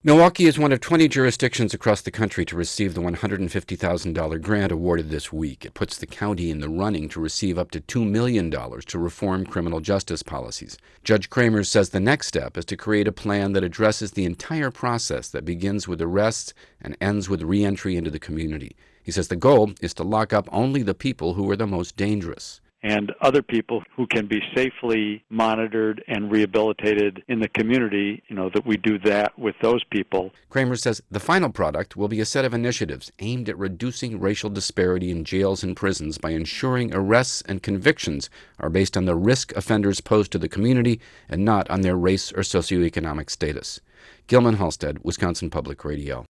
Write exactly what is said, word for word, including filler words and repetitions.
Milwaukee is one of twenty jurisdictions across the country to receive the one hundred fifty thousand dollars grant awarded this week. It puts the county in the running to receive up to two million dollars to reform criminal justice policies. Judge Kramer says the next step is to create a plan that addresses the entire process that begins with arrests and ends with reentry into the community. He says the goal is to lock up only the people who are the most dangerous. And other people who can be safely monitored and rehabilitated in the community, you know, that we do that with those people. Kramer says the final product will be a set of initiatives aimed at reducing racial disparity in jails and prisons by ensuring arrests and convictions are based on the risk offenders pose to the community and not on their race or socioeconomic status. Gilman Halstead, Wisconsin Public Radio.